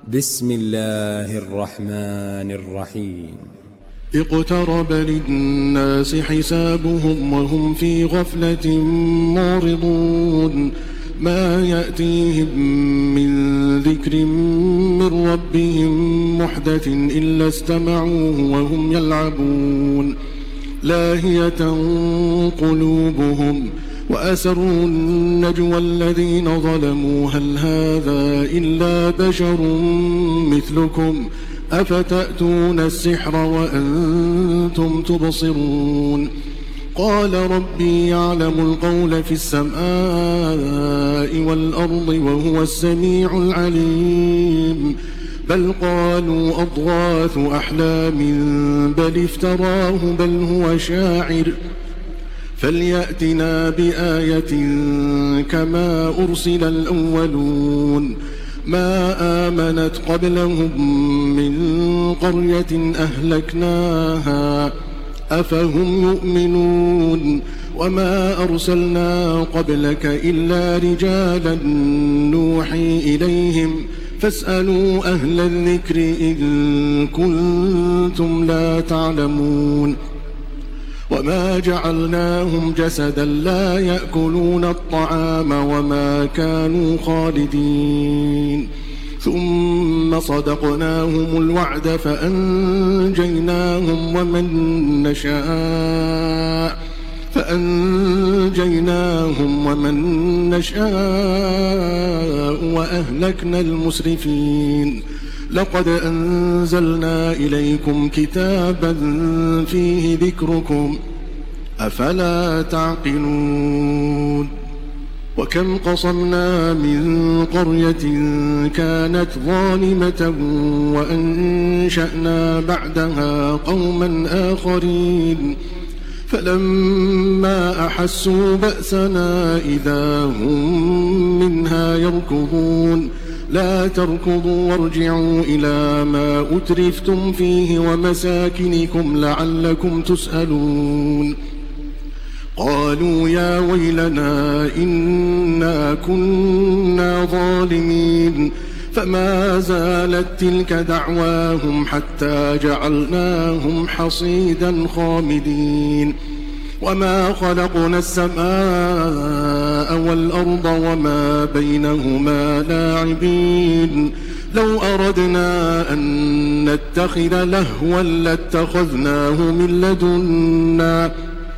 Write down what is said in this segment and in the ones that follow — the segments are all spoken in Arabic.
بسم الله الرحمن الرحيم. اقترب للناس حسابهم وهم في غفلة معرضون ما يأتيهم من ذكر من ربهم محدث إلا استمعوه وهم يلعبون لاهية قلوبهم وأسروا النجوى الذين ظلموا هل هذا إلا بشر مثلكم أفتأتون السحر وأنتم تبصرون قال ربي يعلم القول في السماء والأرض وهو السميع العليم بل قالوا أضغاث أحلام بل افتراه بل هو شاعر فليأتنا بآية كما أرسل الأولون ما آمنت قبلهم من قرية أهلكناها أفهم يؤمنون وما أرسلنا قبلك إلا رجالا نوحي إليهم فاسألوا أهل الذكر إن كنتم لا تعلمون وما جعلناهم جسدا لا يأكلون الطعام وما كانوا خالدين ثم صدقناهم الوعد فأنجيناهم ومن نشاء وأهلكنا المسرفين لقد أنزلنا إليكم كتابا فيه ذكركم أفلا تعقلون وكم قصمنا من قرية كانت ظالمة وأنشأنا بعدها قوما آخرين فلما أحسوا بأسنا إذا هم منها يركضون لا تركضوا وارجعوا إلى ما أترفتم فيه ومساكنكم لعلكم تسألون قالوا يا ويلنا إنا كنا ظالمين فما زالت تلك دعواهم حتى جعلناهم حصيدا خامدين وما خلقنا السماء والأرض وما بينهما لاعبين لو أردنا أن نتخذ لهوا لاتخذناه من لدنا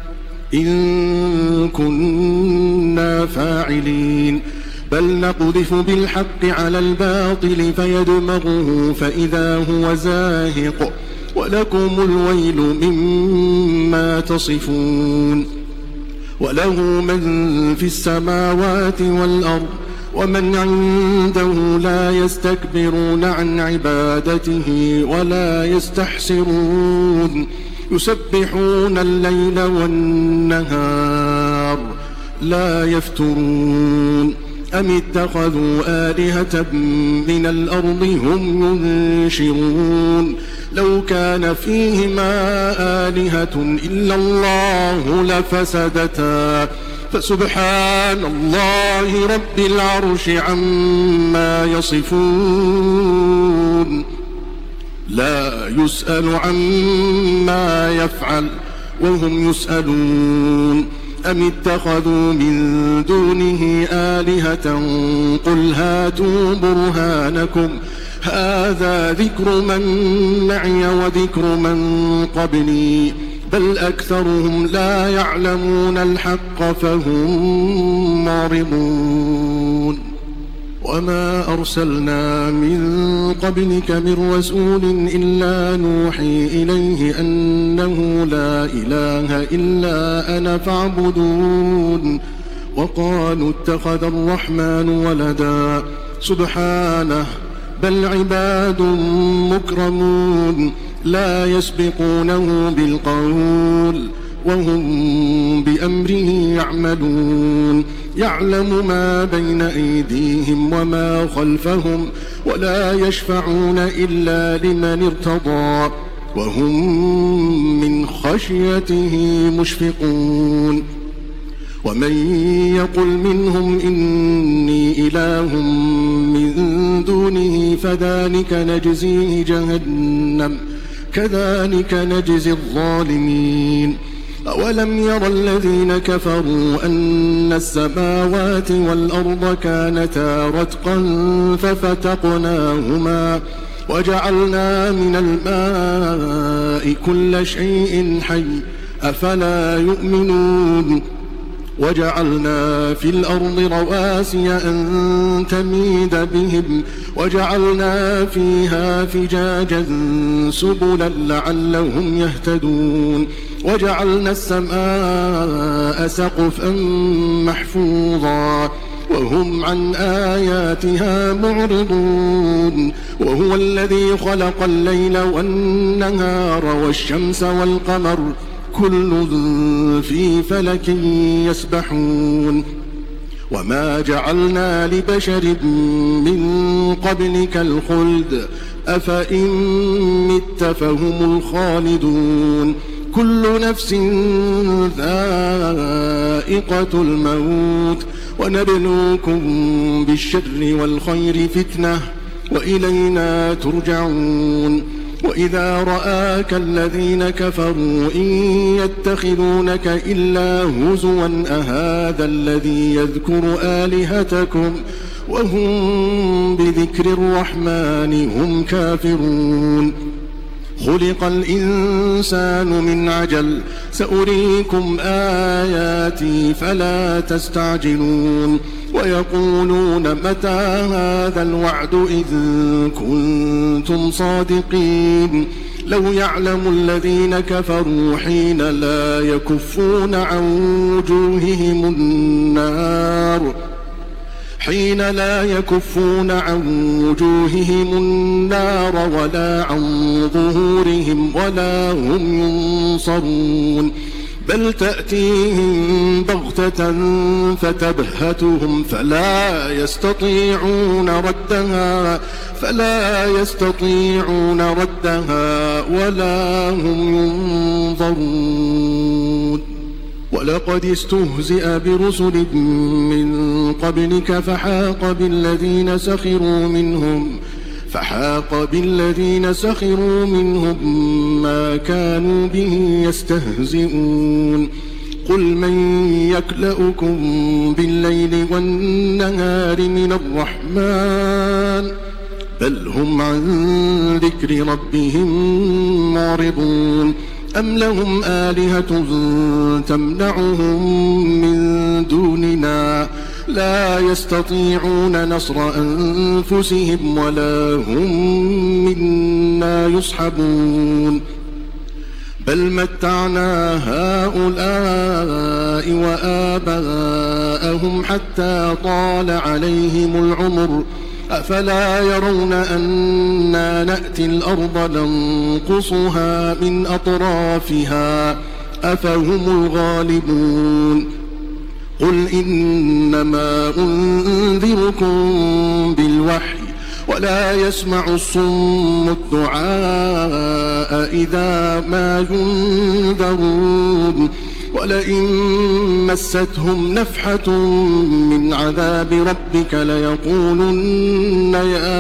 إن كنا فاعلين بل نقذف بالحق على الباطل فيدمغه فإذا هو زاهق ولكم الويل مما تصفون وله من في السماوات والأرض ومن عنده لا يستكبرون عن عبادته ولا يستحسرون يسبحون الليل والنهار لا يفترون أم اتخذوا آلهة من الأرض هم ينشرون لو كان فيهما آلهة إلا الله لفسدتا فسبحان الله رب العرش عما يصفون لا يسأل عما يفعل وهم يسألون أم اتخذوا من دونه آلهة قل هاتوا برهانكم هذا ذكر من معي وذكر من قبلي بل أكثرهم لا يعلمون الحق فهم معرضون وما أرسلنا من قبلك من رسول إلا نوحي إليه أنه لا إله إلا أنا فاعبدون وقالوا اتخذ الرحمن ولدا سبحانه بل عباد مكرمون لا يسبقونه بالقول وهم بأمره يعملون يعلم ما بين أيديهم وما خلفهم ولا يشفعون إلا لمن ارتضى وهم من خشيته مشفقون ومن يقل منهم إني إله من دونه فذلك نجزيه جهنم كذلك نجزي الظالمين. أولم ير الذين كفروا أن السماوات والأرض كانتا رتقا ففتقناهما وجعلنا من الماء كل شيء حي أفلا يؤمنون. وجعلنا في الأرض رواسي أن تميد بهم وجعلنا فيها فجاجا سبلا لعلهم يهتدون. وجعلنا السماء سقفا محفوظا وهم عن آياتها معرضون. وهو الذي خلق الليل والنهار والشمس والقمر كل في فلك يسبحون. وما جعلنا لبشر من قبلك الخلد أفإن مت فهم الخالدون. كل نفس ذائقة الموت ونبلوكم بالشر والخير فتنة وإلينا ترجعون. وإذا رآك الذين كفروا إن يتخذونك إلا هزوا أهذا الذي يذكر آلهتكم وهم بذكر الرحمن هم كافرون. خلق الإنسان من عجل سأريكم آياتي فلا تستعجلون. ويقولون متى هذا الوعد إذ كنتم صادقين. لو يعلم الذين كفروا حين لا يكفون عن وجوههم النار ولا عن ظهورهم ولا هم ينصرون. بل تأتيهم بغتة فتبهتهم فلا يستطيعون ردها ولا هم ينظرون. ولقد استهزئ برسل من قبلك فحاق بالذين سخروا منهم ما كانوا به يستهزئون. قل من يكلؤكم بالليل والنهار من الرحمن بل هم عن ذكر ربهم معرضون. أم لهم آلهة تمنعهم من دوننا لا يستطيعون نصر أنفسهم ولا هم منا يصحبون. بل متعنا هؤلاء وآباءهم حتى طال عليهم العمر أفلا يرون أنا نأتي الأرض ننقصها من أطرافها أفهم الغالبون. قل إنما أنذركم بالوحي ولا يسمع الصم الدعاء إذا ما ينذرون. ولئن مستهم نفحة من عذاب ربك ليقولن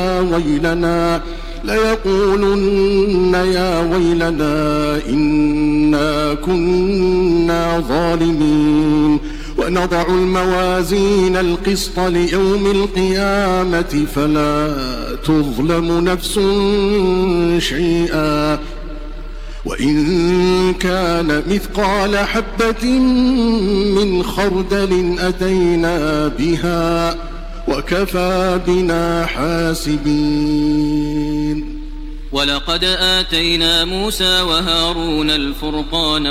يا ويلنا إنا كنا ظالمين. ونضع الموازين القسط ليوم القيامة فلا تظلم نفس شيئا وإن كان مثقال حبة من خردل أتينا بها وكفى بنا حاسبين. ولقد آتينا موسى وهارون الفرقان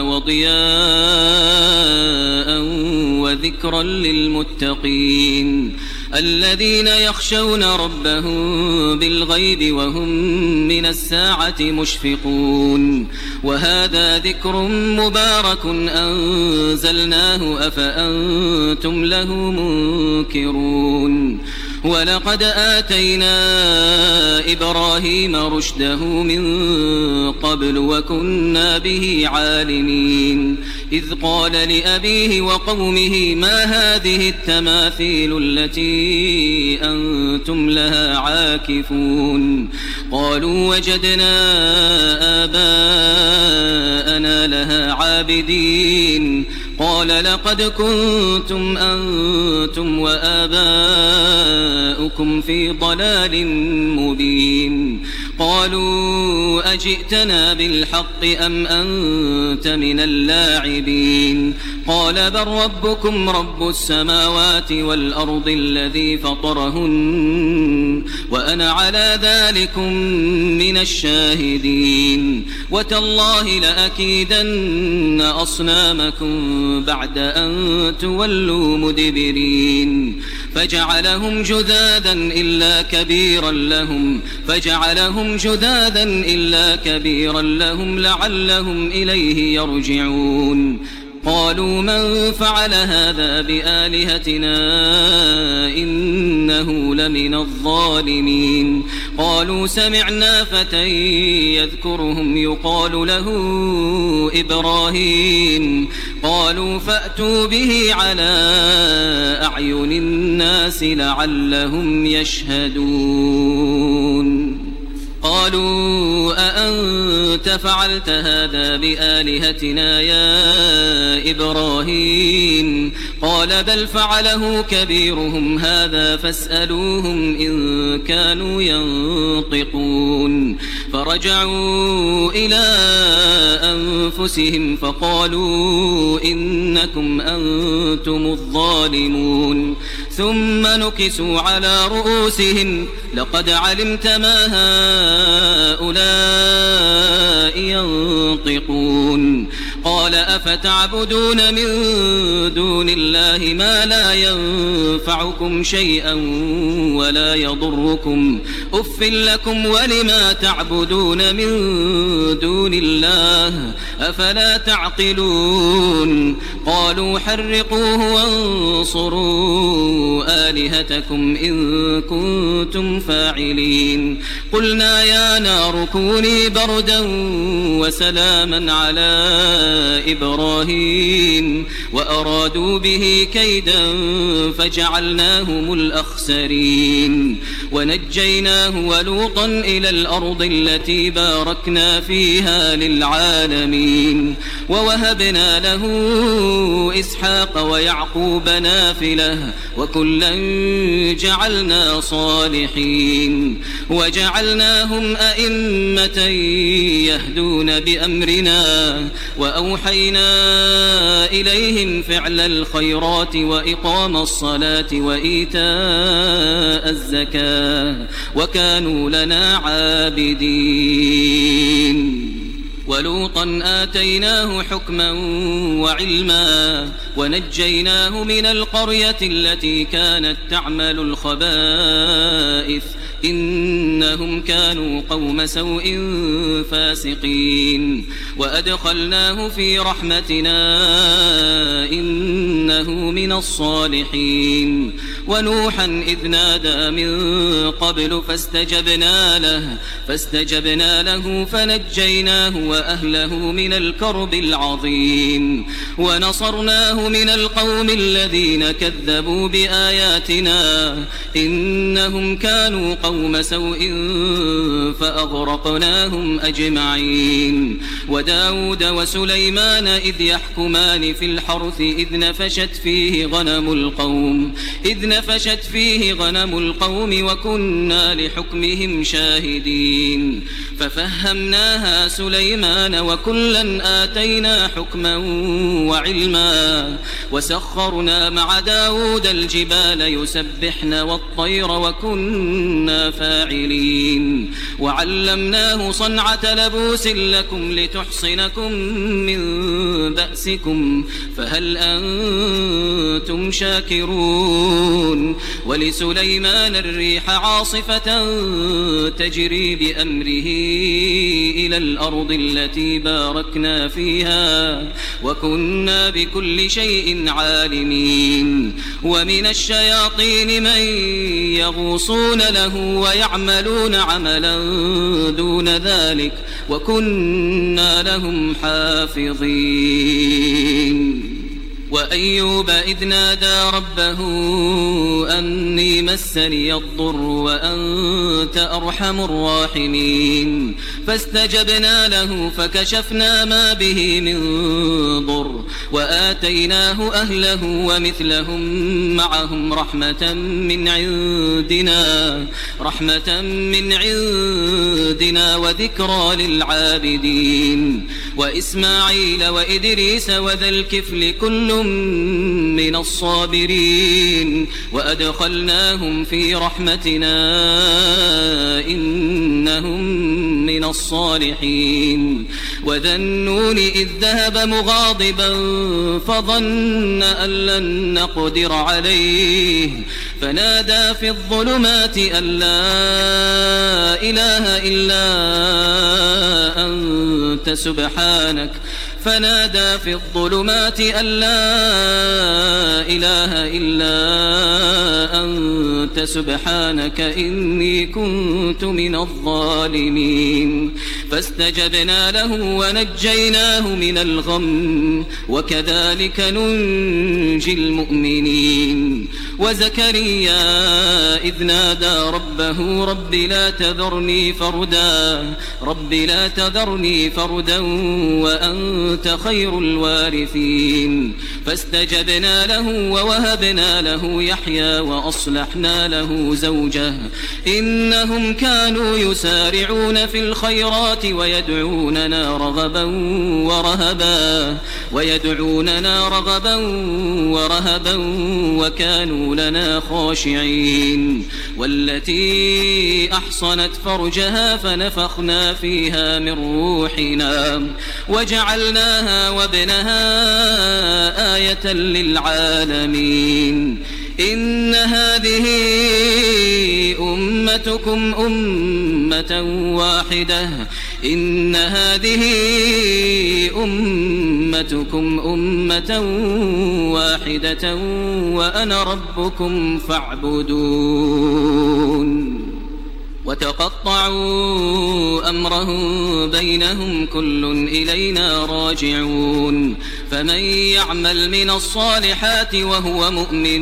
وضياء وذكرا للمتقين الذين يخشون ربهم بالغيب وهم من الساعة مشفقون. وهذا ذكر مبارك أنزلناه أفأنتم له منكرون. ولقد آتينا إبراهيم رشده من قبل وكنا به عالمين. إذ قال لأبيه وقومه ما هذه التماثيل التي أنتم لها عاكفون قالوا وجدنا آباءنا لها عابدين قال لقد كنتم أنتم وآباؤكم في ضلال مبين قالوا أجئتنا بالحق أم أنت من اللاعبين قال بل ربكم رب السماوات والأرض الذي فطرهن وأنا على ذلكم من الشاهدين وتالله لأكيدن أصنامكم بعد أن تولوا مدبرين فجعلهم جذاذا إلا كبيرا لهم لعلهم إليه يرجعون قالوا من فعل هذا بآلهتنا إنه لمن الظالمين قالوا سمعنا فتى يذكرهم يقال له إبراهيم قالوا فأتوا به على أعين الناس لعلهم يشهدون قالوا أأنت فعلت هذا بآلهتنا يا إبراهيم قال بل فعله كبيرهم هذا فاسألوهم إن كانوا ينطقون فرجعوا إلى أنفسهم فقالوا إنكم أنتم الظالمون ثم نكسوا على رؤوسهم لقد علمت ما هؤلاء ينطقون قال أفتعبدون من دون الله ما لا ينفعكم شيئا ولا يضركم أف لكم ولما تعبدون من دون الله أفلا تعقلون قالوا حرقوه وانصروا آلهتكم إن كنتم فاعلين قلنا يا نار كوني بردا وسلاما على إبراهيم وأرادوا به كيدا فجعلناهم الأخسرين ونجيناه ولوطا إلى الأرض التي باركنا فيها للعالمين ووهبنا له إسحاق ويعقوب نافلة وكلا جعلنا صالحين وجعلناهم أئمة يهدون بأمرنا وأوحينا إليهم فعل الخيرات وإقام الصلاة وإيتاء الزكاة وكانوا لنا عابدين ولوطا آتيناه حكما وعلما ونجيناه من القرية التي كانت تعمل الخبائث إنهم كانوا قوم سوء فاسقين وأدخلناه في رحمتنا إنه من الصالحين ونوحا إذ نادى من قبل فاستجبنا له فنجيناه وأهله من الكرب العظيم ونصرناه من القوم الذين كذبوا بآياتنا إنهم كانوا قوم سوء فأغرقناهم أجمعين وداود وسليمان إذ يحكمان في الحرث إذ نفشت فيه غنم القوم وكنا لحكمهم شاهدين ففهمناها سليمان وكلا آتينا حكما وعلما وسخرنا مع داود الجبال يسبحن والطير وكنا فاعلين وعلمناه صنعة لبوس لكم لتحصنكم من بأسكم فهل أنتم شاكرون ولسليمان الريح عاصفة تجري بأمره إلى الأرض التي باركنا فيها وكنا بكل شيء عالمين ومن الشياطين من يغوصون له ويعملون عملا دون ذلك وكنا لهم حافظين. وأيوب إذ نادى ربه أني مسني الضر وأنت أرحم الراحمين فاستجبنا له فكشفنا ما به من ضر وآتيناه أهله ومثلهم معهم رحمة من عندنا وذكرى للعابدين. وإسماعيل وإدريس وذا الكفل كل من الصابرين وأدخلناهم في رحمتنا إنهم من الصالحين. وذا النون إذ ذهب مغاضبا فظن أن لن نقدر عليه فنادى في الظلمات أن لا إله إلا أنت سبحانك إني كنت من الظالمين. فاستجبنا له ونجيناه من الغم وكذلك ننجي المؤمنين. وزكريا إذ نادى ربه رب لا تذرني فردا وأنت خير الوارثين. فاستجبنا له ووهبنا له يحيى وأصلحنا له زوجه إنهم كانوا يسارعون في الخيرات ويدعوننا رغبا ورهبا وكانوا لنا خاشعين. والتي أحصنت فرجها فنفخنا فيها من روحنا وجعلناها وابنها آية للعالمين. إن هذه أمتكم أمة واحدة وأنا ربكم فاعبدون. وتقطعوا أمرهم بينهم كل إلينا راجعون. فمن يعمل من الصالحات وهو مؤمن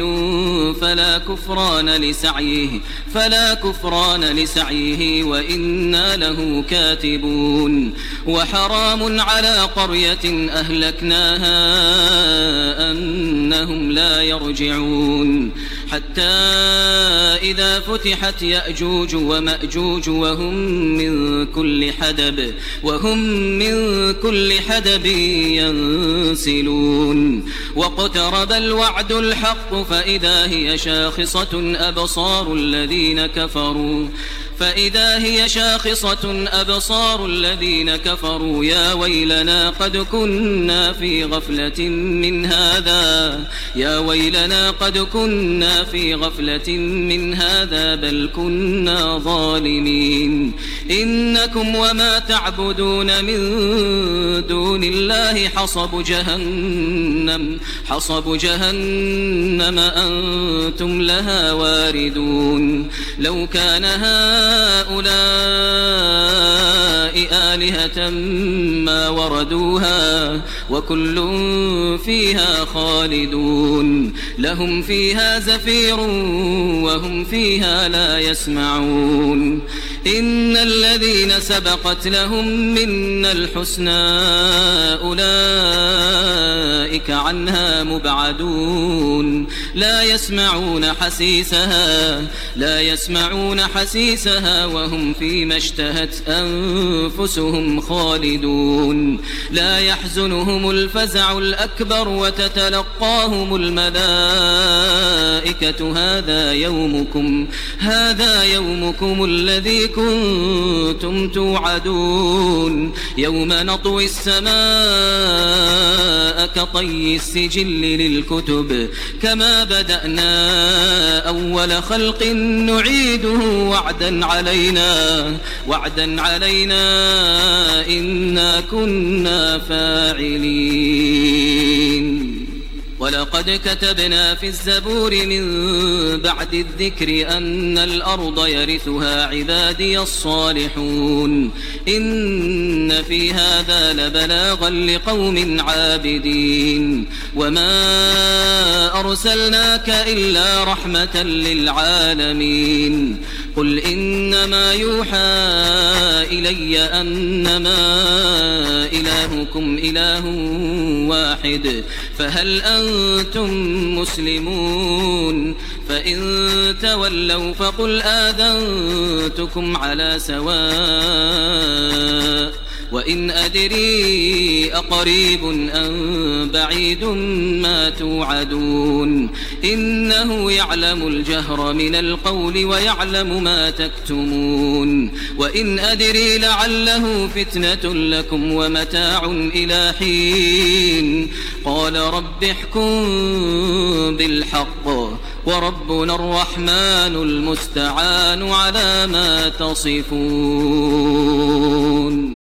فلا كفران لسعيه وإنا له كاتبون. وحرام على قرية أهلكناها أنهم لا يرجعون حتى إذا فتحت يأجوج ومأجوج وهم من كل حدب ينسلون. واقترب الوعد الحق فإذا هي شاخصة أبصار الذين كفروا يا ويلنا قد كنا في غفلة من هذا بل كنا ظالمين. إنكم وما تعبدون من دون الله حصب جهنم أنتم لها واردون. لو كان هؤلاء آلهة ما وردوها وكل فيها خالدون. لهم فيها زفير وهم فيها لا يسمعون. إن الذين سبقت لهم منا الحسنى أولئك عنها مبعدون. لا يسمعون حسيسها وهم فيما اشتهت أنفسهم خالدون. لا يحزنهم الفزع الأكبر وتتلقاهم الملائكة هذا يومكم الذي كنتم توعدون. يوم نطوي السماء كطي السجل للكتب كما بدأنا أول خلق نعيده وعدا علينا إنا كنا فاعلين. ولقد كتبنا في الزبور من بعد الذكر أن الأرض يرثها عبادي الصالحون إن في هذا لبلاغا لقوم عابدين وما أرسلناك إلا رحمة للعالمين قل إنما يوحى إلي أنما إلهكم إله واحد فهل أنتم مسلمون فإن تولوا فقل آذنتكم على سواء وإن أدري أقريب أم بعيد ما توعدون إنه يعلم الجهر من القول ويعلم ما تكتمون وإن أدري لعله فتنة لكم ومتاع إلى حين قال رب احكم بالحق وربنا الرحمن المستعان على ما تصفون.